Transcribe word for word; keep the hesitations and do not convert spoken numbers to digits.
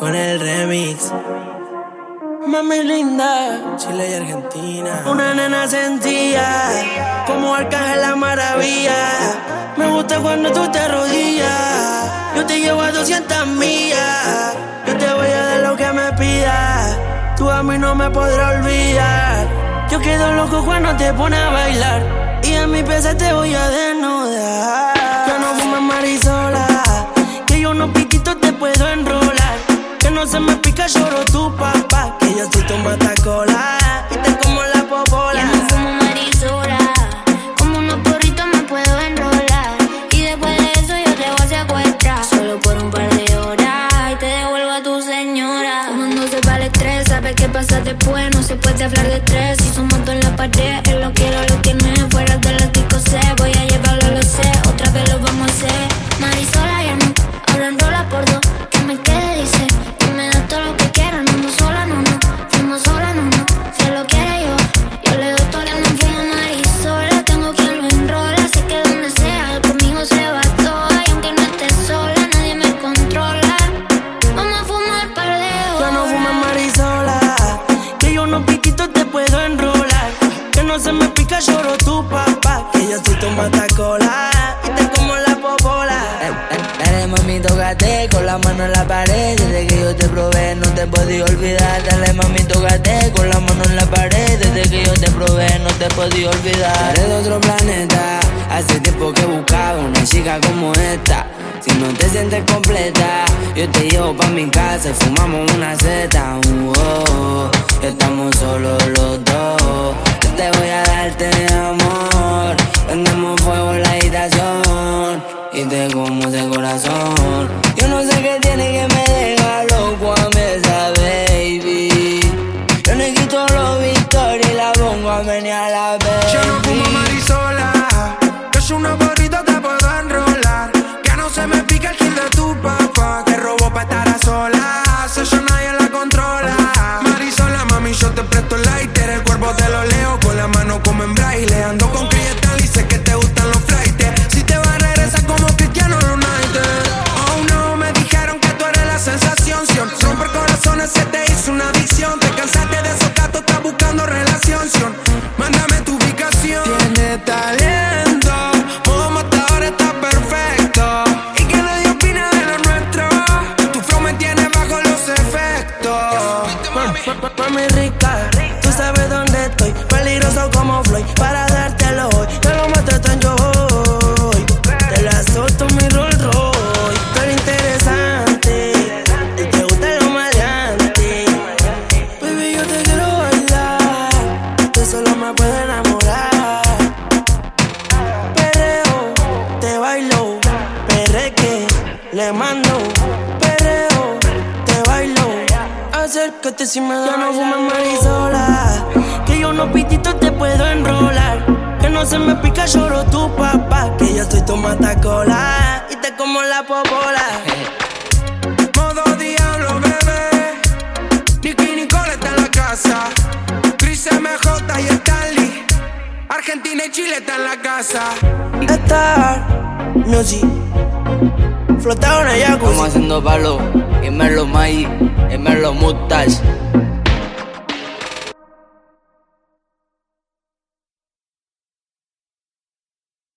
con el remix. Mami linda, Chile y Argentina. Una nena sencilla, como Arcángel la maravilla. Me gusta cuando tú te arrodillas. Yo te llevo a doscientas millas. Yo te voy a dar lo que me pidas. Tú a mí no me podrás olvidar. Yo quedo loco cuando te pones a bailar. Y a mi pieza te voy a desnudar. Yo no fumo marisola, que yo unos piquitos te puedo enrolar. Que no se me pica, lloro tu papá. Que yo soy tu matacola y te como la popola. Yo no fumo marisola, como unos porritos me puedo enrolar. Y después de eso yo te voy a secuestrar. Solo por un par de horas y te devuelvo a tu señora. Fumándose para el estrés, sabes qué pasa después. No se puede hablar de estrés si somos dos en la pared. Él lo quiero, lo tiene fuera de la disco C. Voy a llevarlo, lo sé, otra vez lo vamos a hacer. Marisola ya no, ahora enrola por dos. Que me quede, dice, que me da todo lo que quiera. No, no sola, no, no, fuimos sola, no, no. Si él lo quiere yo, yo le doy todo. No fumo marisola, tengo quien lo enrola. Sé que donde sea, conmigo se va toda. Y aunque no esté sola, nadie me controla. Vamos a fumar par de horas. Yo no fumo marisola, que yo unos piquitos te puedo enrolar. Que no se me pica, lloro tu papá. Que yo soy tu matacola y te como la popola. Dale mami, tócate con la mano en la pared. Desde que yo te probé no te podía olvidar. Dale mami, tócate con la mano en la pared. Desde que yo te probé no te podía olvidar. Eres de otro planeta, hace tiempo que buscaba una chica como esta. Si no te sientes completa, yo te llevo pa' mi casa y fumamos una zeta. Uh, oh, estamos solos los dos. Yo te voy a darte amor. Prendemos fuego en la habitación y te como ese corazón. Yo no sé qué tiene que me deja loco a mí esa baby. Yo le quito los victorias y la pongo a menear la baby. Yo no fumo marisola, que es una porrita te puedo enrolar. Que no se me pica el kill de tu papá, que robó pa' estar a solas. Eso nadie la controla. Marisola, mami, yo te presto el lighter. El cuerpo te lo leo con la mano como en braille. Ando con Cristal y sé que te gustan los flightes. Si te vas a regresar como Cristiano Ronaldo. Oh no, me dijeron que tú eres la sensación. Si romper corazones se te hizo una adicción. Te cansaste de esos gatos, estás buscando relación. Mándame tu ubicación. Tienes talento, como hasta ahora está perfecto. Y que nadie opina de lo nuestro. Tu flow me tiene bajo los efectos. Mami rica, tú sabes dónde estoy. Peligroso como Floyd, para dártelo hoy. Te lo mato tan yo hoy. Te la solto mi Rolls Royce. Pero interesante, y te gusta lo maleante. Baby, yo te quiero bailar, tú solo me puedes enamorar. Perreo, te bailo, perreque, le mando. Perreo, te bailo, acércate si me da. Yo no fumo marisola, que yo unos pititos te puedo enrolar. Que no se me pica, lloro tu papá. Que yo soy tu matacola y te como la popola. Modo diablo, bebé. Nicky Nicole está en la casa. Chris M J y Stanley. Argentina y Chile está en la casa. Star Music, flotado en el jacuzzi. Estamos haciendo palo, y me lo maíz, y me lo mustache.